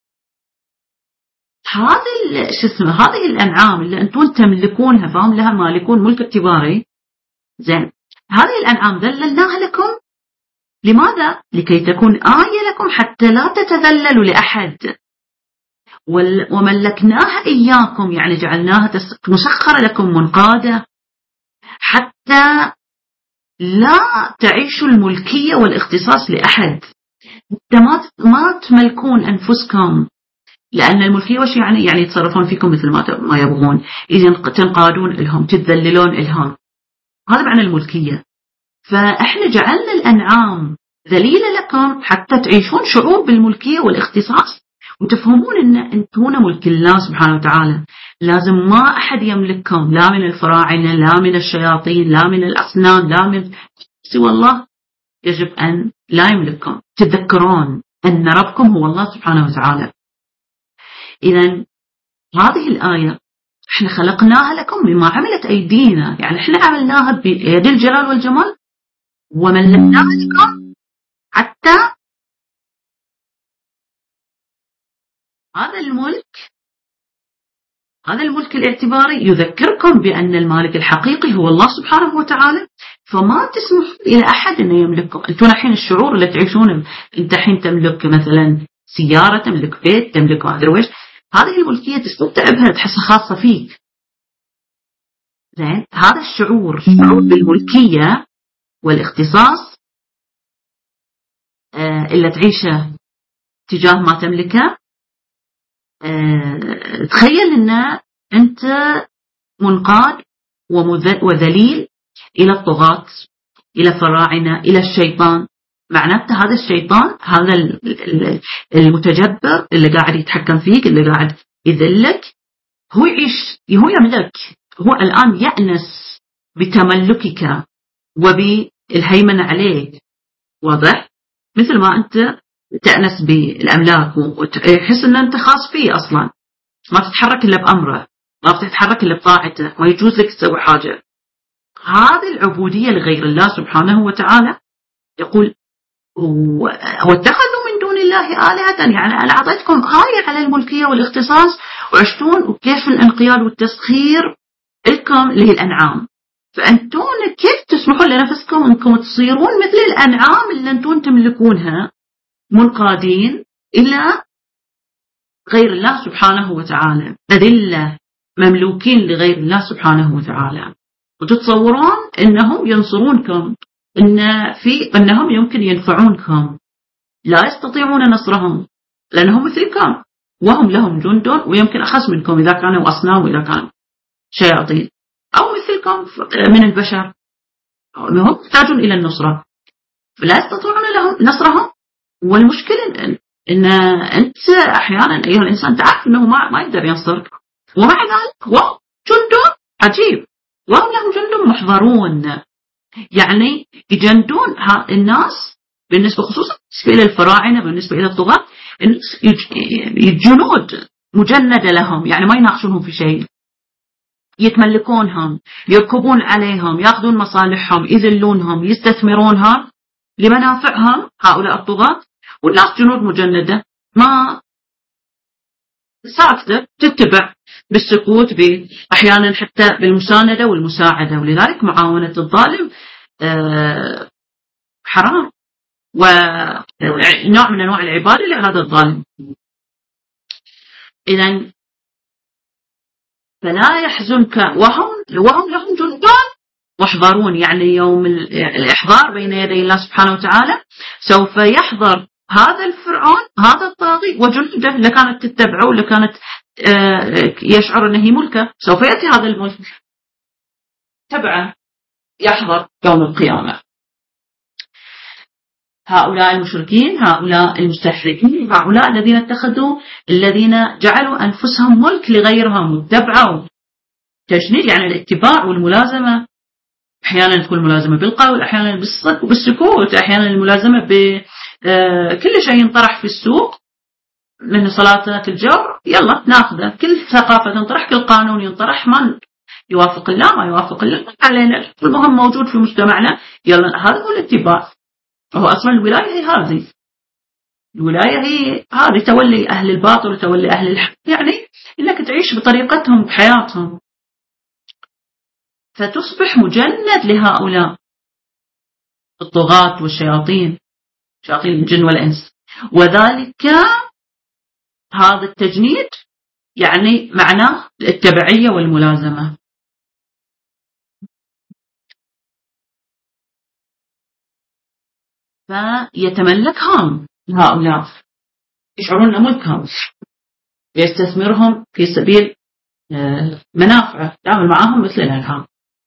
هذه الأنعام اللي أنتم تملكونها، فهم لها مالكون ملك اعتباري. زين، هذه الأنعام ذللناها لكم، لماذا؟ لكي تكون آية لكم حتى لا تتذللوا لأحد، وملكناها إياكم، يعني جعلناها مسخرة لكم منقادة حتى لا تعيشوا الملكية والاختصاص لأحد، ما تملكون أنفسكم، لأن الملكية وش يعني يتصرفون فيكم مثل ما يبغون، إذا تنقادون لهم، تتذللون لهم، هذا معنى الملكية. فإحنا جعلنا الأنعام ذليلة لكم حتى تعيشون شعور بالملكية والاختصاص، وتفهمون أن أنتم ملك الله سبحانه وتعالى، لازم ما أحد يملككم، لا من الفراعنة، لا من الشياطين، لا من الأصنام، لا من سوى الله، يجب أن لا يملككم، تذكرون أن ربكم هو الله سبحانه وتعالى. إذن هذه الآية احنا خلقناها لكم بما عملت أيدينا، يعني احنا عملناها بيد الجلال والجمال، وملكناها لكم حتى هذا الملك الاعتباري يذكركم بأن المالك الحقيقي هو الله سبحانه وتعالى، فما تسمح إلى أحد أن يملككم. أنتم الحين الشعور اللي تعيشونه، أنت الحين تملك مثلا سيارة، تملك بيت، تملك ما أدري ويش، هذه الملكية تستمتع بها، تحسها خاصة فيك. زين، هذا الشعور بالملكية والاختصاص اللي تعيشه تجاه ما تملكه، تخيل أن أنت منقاد وذليل إلى الطغاة، إلى الفراعنة، إلى الشيطان. معناته هذا الشيطان، هذا المتجبر اللي قاعد يتحكم فيك، اللي قاعد يذلك، هو يملك، هو الآن يأنس بتملكك وبالهيمنة عليك. واضح؟ مثل ما أنت تأنس بالأملاك وتحس أن أنت خاص فيه أصلا، ما تتحرك إلا بأمره، ما بتتحرك إلا بطاعته، ما يجوز لك تسوي حاجة. هذه العبودية لغير الله سبحانه وتعالى. يقول واتخذوا من دون الله آلهة، يعني أنا أعطيتكم آية على الملكية والاختصاص، وعشتون وكيف الانقياد والتسخير لكم اللي هي الأنعام، فأنتون كيف تسمحون لنفسكم أنكم تصيرون مثل الأنعام اللي أنتون تملكونها، منقادين إلى غير الله سبحانه وتعالى، أذلة مملوكين لغير الله سبحانه وتعالى، وتتصورون أنهم ينصرونكم، أنهم يمكن ينفعونكم. لا يستطيعون نصرهم لأنهم مثلكم، وهم لهم جند، ويمكن أخص منكم إذا كانوا أصنام وإذا كانوا شياطين، أو مثلكم من البشر، هم يحتاجون إلى النصرة، فلا يستطيعون لهم نصرهم. والمشكلة إن أنت أحيانا أيها الإنسان تعرف أنه ما يقدر ينصرك، ومع ذلك وهم جند عجيب، وهم لهم جند محضرون، يعني يجندون الناس، بالنسبة خصوصا إلى الفراعنة، بالنسبة إلى الطغاة، الجنود مجندة لهم، يعني ما يناقشونهم في شيء، يتملكونهم، يركبون عليهم، يأخذون مصالحهم، يذلونهم، يستثمرونها لمنافعهم هؤلاء الطغاة، والناس جنود مجندة ما ساكتة، تتبع بالسكوت، أحيانا حتى بالمساندة والمساعدة. ولذلك معاونة الظالم حرام، ونوع من أنواع العبادة لهذا الظالم. إذن فلا يحزنك وهم لهم جندان محضرون، يعني يوم الإحضار بين يدي الله سبحانه وتعالى سوف يحضر هذا الفرعون، هذا الطاغي وجنده اللي كانت تتبعه، اللي كانت يشعر أنه ملكه، سوف يأتي هذا الملك تبعه يحضر يوم القيامة. هؤلاء المشركين، هؤلاء المستشركين، هؤلاء الذين جعلوا أنفسهم ملك لغيرهم واتبعوا. تجنيد يعني الاتباع والملازمة، أحيانا تكون الملازمة بالقول، أحيانا بالسكوت، أحيانا الملازمة بكل شيء ينطرح في السوق من صلاة الجور يلا ناخذه، كل ثقافة تنطرح، كل قانون ينطرح، ما يوافق الله ما يوافق الله علينا، المهم موجود في مجتمعنا يلا، هذا هو الاتباع. هو أصلا الولاية هي هذه، الولاية هي هذه تولي أهل الباطل وتولي أهل الحق، يعني إنك تعيش بطريقتهم بحياتهم، فتصبح مجند لهؤلاء الطغاة والشياطين، شياطين الجن والإنس. وذلك هذا التجنيد يعني معناه التبعية والملازمة. فيتملكهم هؤلاء، يشعرون أن ملكهم، يستثمرهم في سبيل منافعه، تعامل معهم مثل الأنعام.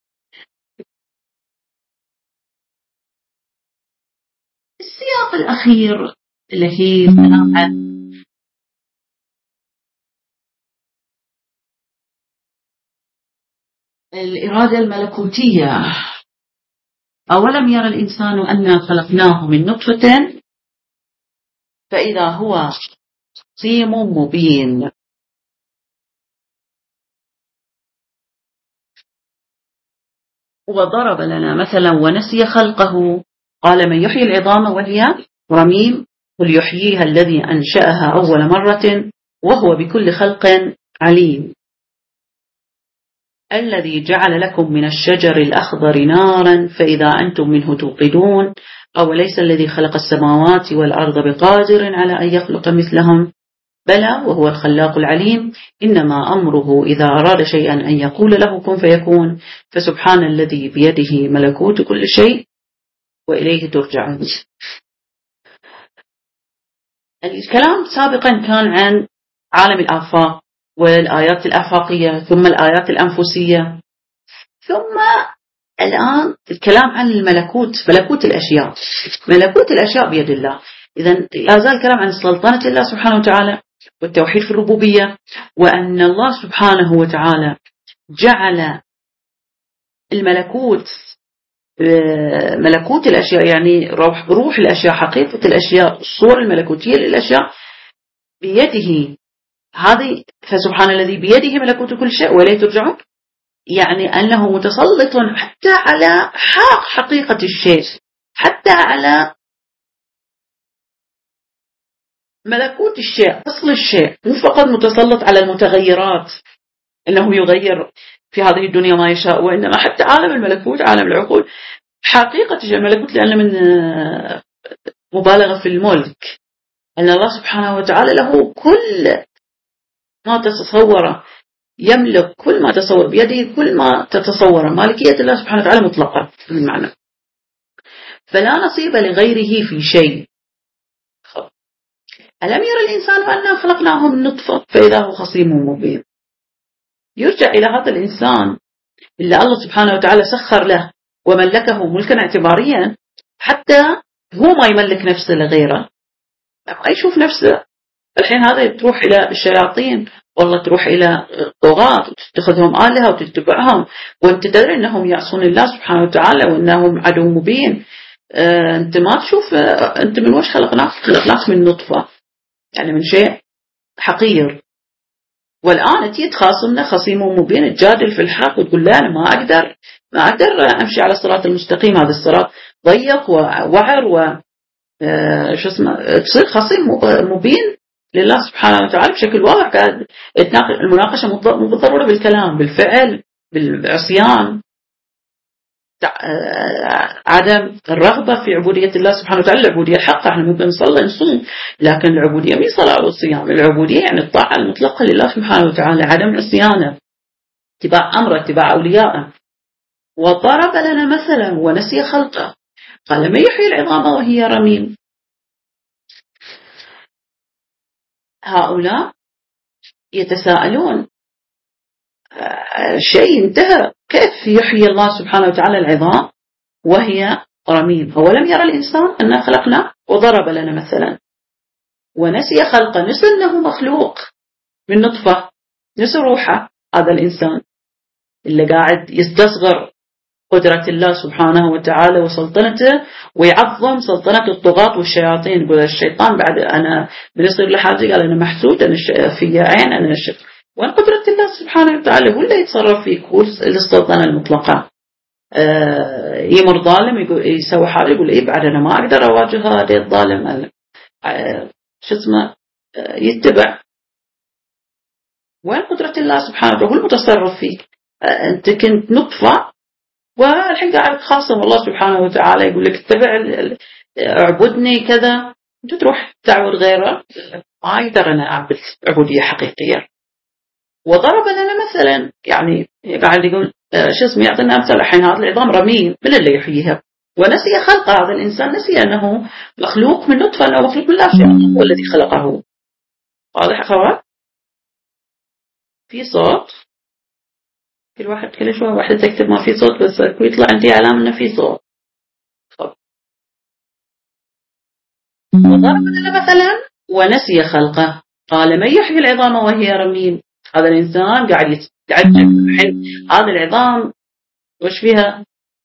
السياق الأخير اللي هي عن الإرادة الملكوتية. أولم يرى الإنسان أنا خلقناه من نطفة فإذا هو خصيم مبين. وضرب لنا مثلا ونسي خلقه قال من يحيي العظام وهي رميم قل يحييها الذي أنشأها أول مرة وهو بكل خلق عليم. الذي جعل لكم من الشجر الأخضر نارا فإذا أنتم منه توقدون أوليس الذي خلق السماوات والأرض بقادر على أن يخلق مثلهم بلى وهو الخلاق العليم. إنما أمره إذا أراد شيئا أن يقول له كن فيكون. فسبحان الذي بيده ملكوت كل شيء وإليه ترجعون. الكلام سابقا كان عن عالم الآفاق والآيات الآفاقية ثم الآيات الأنفسية، ثم الآن الكلام عن الملكوت، ملكوت الأشياء. ملكوت الأشياء بيد الله. إذن يزال الكلام عن سلطنة الله سبحانه وتعالى والتوحيد في الربوبية، وأن الله سبحانه وتعالى جعل الملكوت ملكوت الأشياء، يعني روح الأشياء، حقيقة الأشياء، الصور الملكوتية للأشياء بيده. هذه فسبحان الذي بيده ملكوت كل شيء وإليه ترجعون، يعني أنه متسلط حتى على حقيقة الشيء، حتى على ملكوت الشيء، أصل الشيء، مو فقط متسلط على المتغيرات أنه يغير في هذه الدنيا ما يشاء، وإنما حتى عالم الملكوت، عالم العقول، حقيقة الملكوت، لأن من مبالغة في الملك أن الله سبحانه وتعالى له كل ما تتصوره، يملك كل ما تصور، بيده كل ما تتصوره. مالكية الله سبحانه وتعالى مطلقة بالمعنى، فلا نصيب لغيره في شيء. ألم يرى الإنسان أننا خلقناه من نطفة فإذا هو خصيم مبين. يرجع إلى هذا الإنسان اللي الله سبحانه وتعالى سخر له وملكه ملكا اعتباريا، حتى هو ما يملك نفسه لغيره، ما يشوف نفسه. الحين هذا تروح إلى الشياطين، والله تروح إلى طغاة وتتخذهم آلهة وتتبعهم، وانت تدري أنهم يعصون الله سبحانه وتعالى وأنهم عدو مبين. انت ما تشوف انت من وش خلقناك من نطفة، يعني من شيء حقير. والآن تيجي تخاصمنا خصيم مبين، تجادل في الحق وتقول لا أنا ما أقدر أمشي على الصراط المستقيم، هذا الصراط ضيق ووعر شو اسمه، تصير خصيم مبين لله سبحانه وتعالى بشكل واضح. المناقشة مو بالضرورة بالكلام، بالفعل، بالعصيان، عدم الرغبة في عبودية الله سبحانه وتعالى، العبودية الحقة. احنا ممكن نصلي نصوم، لكن العبودية مش صلاة والصيام، العبودية يعني الطاعة المطلقة لله سبحانه وتعالى، عدم عصيانه، اتباع أمره، اتباع أوليائه. وضرب لنا مثلا ونسي خلقه قال من يحيي العظام وهي رميم. هؤلاء يتساءلون شيء انتهى، كيف يحيي الله سبحانه وتعالى العظام وهي رميم. هو لم يرى الإنسان أن خلقناه وضرب لنا مثلا ونسي خلقه، نسي أنه مخلوق من نطفة، نسي روحه. هذا الإنسان اللي قاعد يستصغر قدرة الله سبحانه وتعالى وسلطنته ويعظم سلطنة الطغاة والشياطين. يقول الشيطان بعد أنا بنصير لحاجة قال أنا محسود، أنا في عين، أنا وأن قدرة الله سبحانه وتعالى هو اللي يتصرف فيك، هو السلطنة المطلقة. يمر ظالم يسوي حاجة يقول إيه بعد أنا ما أقدر أواجه هذا الظالم، شو اسمه يتبع. وين قدرة الله سبحانه وتعالى؟ هو المتصرف فيك. أنت كنت نطفة والحين قاعد تخاصم الله سبحانه وتعالى يقول لك اتبع اعبدني كذا، أنت تروح تعبد غيره، ما أقدر أنا أعبد عبودية حقيقية. وضرب لنا مثلا يعني قاعد يقول شو اسمه يعطينا مثل الحين هذا العظام رميم، من اللي يحييها؟ ونسي خلقه. هذا الإنسان نسي أنه مخلوق من نطفة أو مخلوق من لا شيء، هو الذي خلقه. واضح أخوات؟ في صوت، كل واحد كل شوية واحدة تكتب ما في صوت بس يطلع عندي علامة إنه في صوت. وضرب لنا مثلا ونسي خلقه قال من يحيي العظام وهي رميم. هذا الإنسان قاعد يتعجب الحين هذه العظام وش فيها؟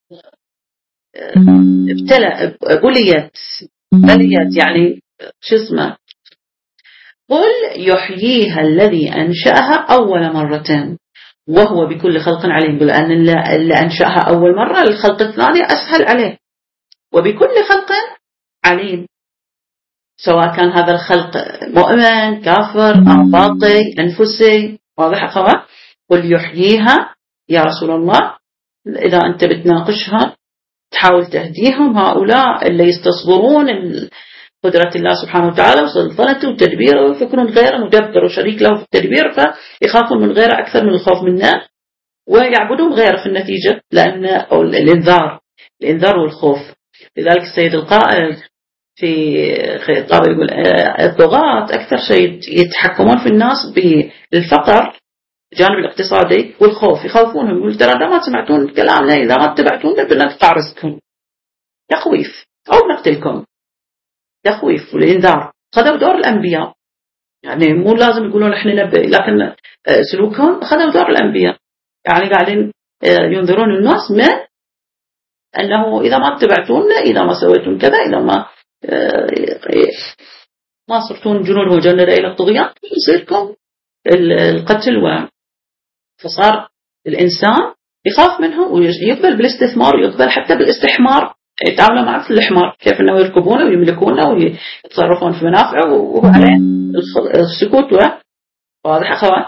بليت يعني شو اسمه. قل يحييها الذي أنشأها أول مرة وهو بكل خلق عليم. يقول أن اللي أنشأها أول مرة الخلق الثاني أسهل عليه، وبكل خلق عليم، سواء كان هذا الخلق مؤمن كافر باطل أنفسي. واضح أخوات؟ قل يحييها يا رسول الله، إذا أنت بتناقشها تحاول تهديهم هؤلاء اللي يستصغرون قدرة الله سبحانه وتعالى وسلطنته وتدبيره ويفكرون غيره مدبر وشريك له في التدبير، فيخافون من غيره أكثر من الخوف منه ويعبدون غيره في النتيجة، لأن الإنذار والخوف. لذلك السيد القائل في خطابه يقول الطغاة أكثر شيء يتحكمون في الناس بالفقر الجانب الاقتصادي والخوف، يخوفونهم يقول ترى إذا ما سمعتون كلامنا، إذا ما اتبعتونا بنقطع رزقكم، تخويف أو نقتلكم، تخويف والإنذار. خذوا دور الأنبياء، يعني مو لازم يقولون إحنا نبي، لكن سلوكهم خذوا دور الأنبياء، يعني قاعدين ينذرون الناس من أنه إذا ما اتبعتونا، إذا ما سويتون كذا، إذا ما صرتون جنود مجندة إلى الطغيان يصيركم القتل. فصار الإنسان يخاف منهم ويقبل بالاستثمار ويقبل حتى بالاستحمار، يتعاملوا معه في الحمار، كيف أنه يركبونه ويملكونه ويتصرفون في منافعه وعليه السكوت. واضح أخوان؟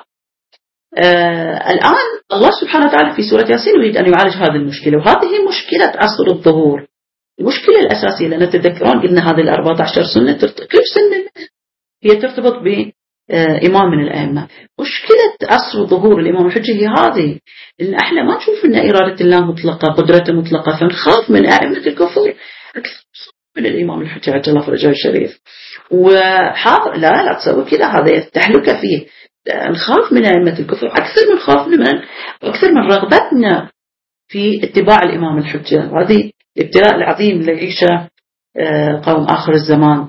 الآن الله سبحانه وتعالى في سورة ياسين يريد أن يعالج هذه المشكلة، وهذه مشكلة عصر الظهور. المشكلة الأساسية لأن تذكرون قلنا هذه 14 سنة كل سنة هي ترتبط بإمام من الأئمة. مشكلة عصر ظهور الإمام الحجة هي هذه، إن إحنا ما نشوف إن إرادة الله مطلقة، قدرته مطلقة، فنخاف من أئمة الكفر أكثر من الإمام الحجة عجل الله فرجه الشريف. وحاضر لا تسوي كذا، هذا تحلك فيه. نخاف من أئمة الكفر أكثر من خوفنا أكثر من رغبتنا في اتباع الإمام الحجة. هذه الابتلاء العظيم اللي يعيشه قوم آخر الزمان.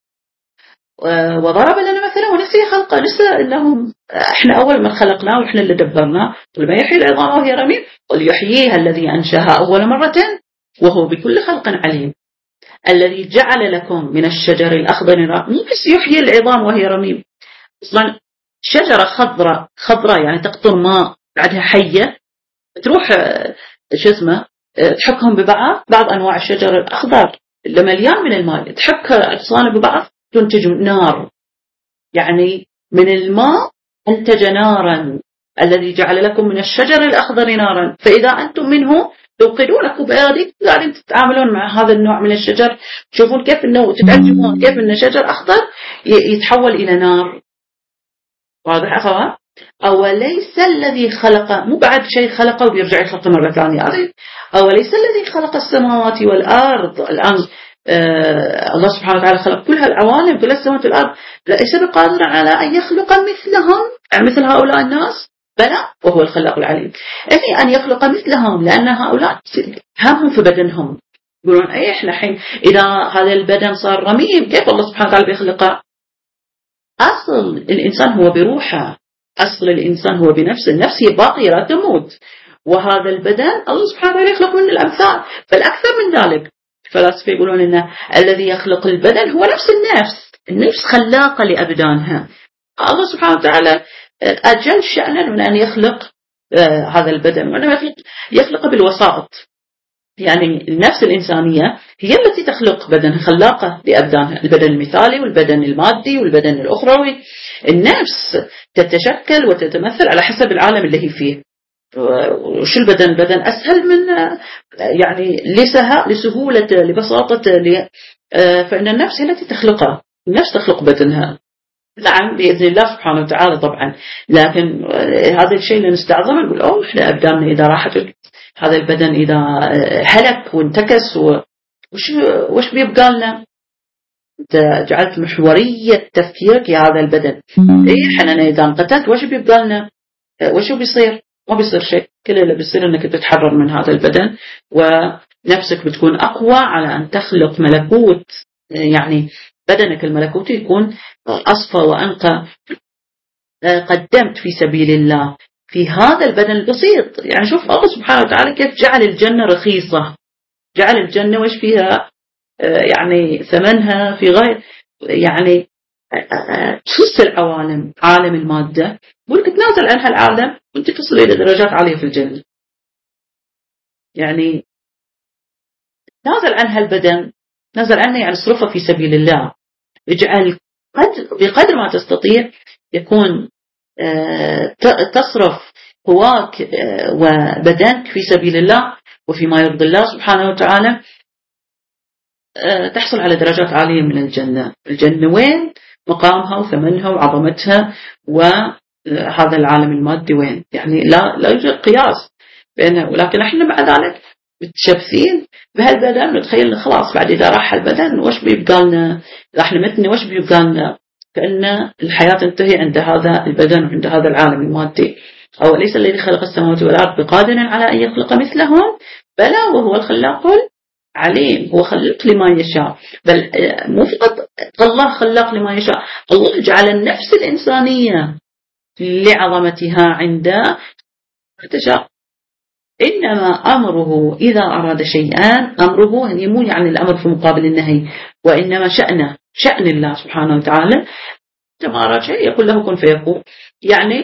وضرب لنا مثلا ونسي خلقه، نسى أنهم إحنا أول من خلقناه وإحنا اللي دبرناه. قل ما يحيي العظام وهي رميم قل يحييها الذي أنشأها أول مرة وهو بكل خلق عليم الذي جعل لكم من الشجر الأخضر مو بس يحيي العظام وهي رميم، أصلا شجرة خضراء يعني تقطر ماء بعدها حية، تروح شو اسمه تحكهم ببعض. بعض أنواع الشجر الأخضر اللي مليان من الماء تحك أغصانه ببعض تنتج نار، يعني من الماء أنتج نارا. الذي جعل لكم من الشجر الأخضر نارا فإذا أنتم منه توقدونكم بأيديكم. قاعدين تتعاملون مع هذا النوع من الشجر، تشوفون كيف أنه تتعجبون كيف أن شجر أخضر يتحول إلى نار. واضح أخوان؟ أوليس الذي خلق، مو بعد شيء خلقه وبيرجع يخلق مرة ثانية. أوليس الذي خلق السماوات والأرض. الآن الله سبحانه وتعالى خلق كل هالعوالم كل السماوات والأرض، ليس بقادر على أن يخلق مثلهم مثل هؤلاء الناس؟ بلى وهو الخلاق العليم. يعني أن يخلق مثلهم، لأن هؤلاء همهم في بدنهم يقولون أي إحنا حين إذا هذا البدن صار رميم كيف الله سبحانه وتعالى بيخلقه؟ أصل الإنسان هو بروحه، أصل الإنسان هو بنفسه، النفس هي باقية لا تموت، وهذا البدن الله سبحانه وتعالى يخلق من الأمثال. فالأكثر من ذلك الفلاسفة يقولون إن الذي يخلق البدن هو نفس النفس، النفس خلاقة لأبدانها. الله سبحانه وتعالى أجل شأنا من أن يخلق هذا البدن، وأنه يخلق بالوسائط. يعني النفس الإنسانية هي التي تخلق بدن خلاقة لأبدانها، البدن المثالي والبدن المادي والبدن الأخروي. النفس تتشكل وتتمثل على حسب العالم اللي هي فيه. وش البدن؟ البدن أسهل من يعني لسهولته لبساطته فإن النفس هي التي تخلقها، النفس تخلق بدنها. نعم بإذن الله سبحانه وتعالى طبعا، لكن هذا الشيء اللي نستعظمه نقول إحنا أبداننا إذا راحت هذا البدن إذا هلك وانتكس وش بيبقى لنا؟ أنت جعلت محورية تفكيرك يا هذا البدن. إحنا إذا انقتلت وش بيبقى لنا؟ وش بيصير؟ ما بيصير شيء، كل اللي بيصير أنك تتحرر من هذا البدن، ونفسك بتكون أقوى على أن تخلق ملكوت. يعني بدنك الملكوتي يكون أصفى وأنقى. قدمت في سبيل الله في هذا البدن البسيط. يعني شوف الله سبحانه وتعالى كيف جعل الجنة رخيصة، جعل الجنة وش فيها يعني ثمنها في غير يعني تفس العوالم، عالم المادة يقولك تنازل عنها العالم وانت تصل إلى درجات عالية في الجنة. يعني نازل عنها البدن، نازل عنها يعني اصرفها في سبيل الله، اجعل بقدر ما تستطيع يكون تصرف قواك وبدنك في سبيل الله وفيما يرضي الله سبحانه وتعالى، تحصل على درجات عالية من الجنة. الجنة وين مقامها وثمنها وعظمتها، وهذا العالم المادي وين؟ يعني لا يوجد قياس بينها. ولكن احنا مع ذلك متشبثين بهالبدن، نتخيل خلاص بعد إذا راح البدن وش بيبقى لنا؟ إذا احنا متنا وش بيبقى لنا؟ كأن الحياة تنتهي عند هذا البدن وعند هذا العالم المادي. أو ليس الذي خلق السماوات والأرض بقادر على أن يخلق مثلهم، بلى وهو الخلاق العليم. هو خلق لما يشاء، بل مو فقط الله خلق لما يشاء، الله جعل النفس الإنسانية لعظمتها عند تشاء. إنما أمره إذا أراد شيئا، أمره مو يعني الأمر في مقابل النهي، وإنما شأن الله سبحانه وتعالى متى ما أراد شيء يقول له كن فيكون. يعني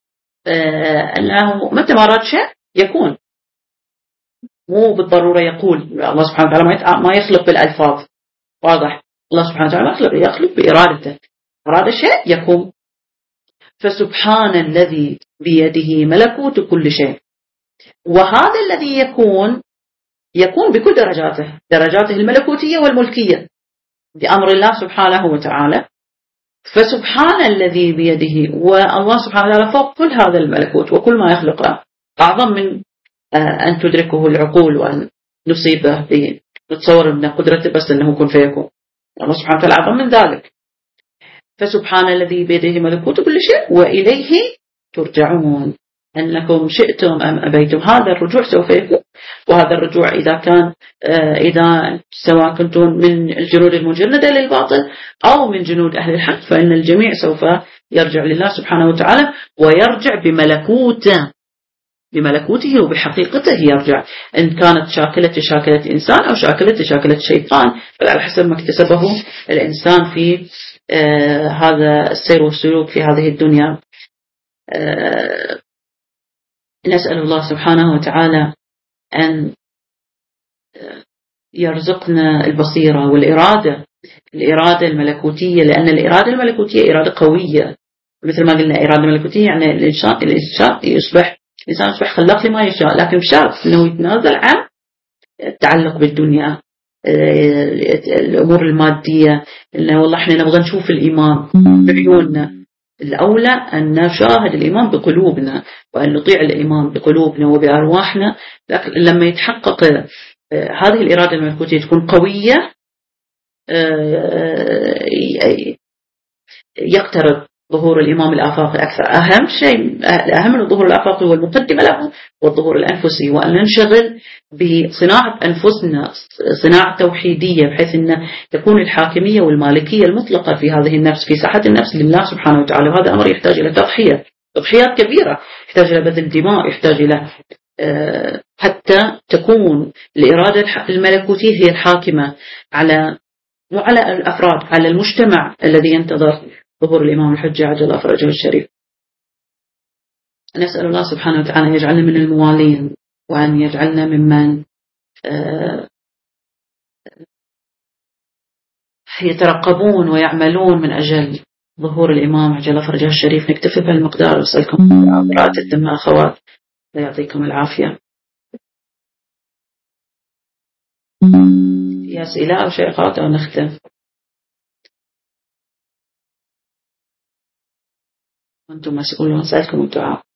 أنه متى ما أراد شيء يكون، مو بالضرورة يقول. الله سبحانه وتعالى ما يخلق بالألفاظ، واضح؟ الله سبحانه وتعالى يخلق بإرادته، أراد شيء يكون. فسبحان الذي بيده ملكوت كل شيء، وهذا الذي يكون بكل درجاته الملكوتية والملكية بأمر الله سبحانه وتعالى. فسبحان الذي بيده، والله سبحانه وتعالى فوق كل هذا الملكوت وكل ما يخلقه، أعظم من أن تدركه العقول وأن نصيبه نتصور أن قدرته بس أنه كن فيكون. الله سبحانه وتعالى أعظم من ذلك. فسبحان الذي بيده ملكوت كل شيء وإليه ترجعون، أنكم شئتم أم أبيتم هذا الرجوع سوف يكون. وهذا الرجوع إذا سواء كنتم من الجنود المجندة للباطل أو من جنود أهل الحق، فإن الجميع سوف يرجع لله سبحانه وتعالى، ويرجع بملكوته وبحقيقته يرجع. إن كانت شاكلة إنسان أو شاكلة شيطان، فعلى حسب ما اكتسبه الإنسان في هذا السير والسلوك في هذه الدنيا. نسأل الله سبحانه وتعالى أن يرزقنا البصيرة والإرادة، الإرادة الملكوتية، لأن الإرادة الملكوتية إرادة قوية. مثل ما قلنا إرادة ملكوتية يعني الإنسان يصبح خلاق لما يشاء، لكن بشرط أنه يتنازل عن التعلق بالدنيا، الأمور المادية. إنه والله إحنا نبغى نشوف الإمام بعيوننا، الأولى أن نشاهد الإمام بقلوبنا وأن نطيع الإمام بقلوبنا وبأرواحنا. لكن لما يتحقق هذه الإرادة الملكوتية تكون قوية، يقترب ظهور الإمام الآفاقي أكثر. أهم شيء، أهم من الظهور الآفاقي هو المقدمة له والظهور الأنفسي، وأن ننشغل بصناعة أنفسنا صناعة توحيدية، بحيث أن تكون الحاكمية والمالكية المطلقة في هذه النفس، في ساحة النفس لله سبحانه وتعالى. وهذا أمر يحتاج إلى تضحيات كبيرة، يحتاج إلى بذل دماء، يحتاج إلى حتى تكون الإرادة الملكوتية هي الحاكمة على وعلى الأفراد، على المجتمع الذي ينتظر ظهور الإمام الحجة عجل الله فرجه الشريف. نسأل الله سبحانه وتعالى أن يجعلنا من الموالين، وأن يجعلنا ممن يترقبون ويعملون من أجل ظهور الإمام عجل الله فرجه الشريف. نكتفي بهالمقدار، وأسألكم قراءة الدم أخوات، لا يعطيكم العافية. في أسئلة أو شيخات أو نختم؟ أنتم مسؤولون، أسألكم الدعاء.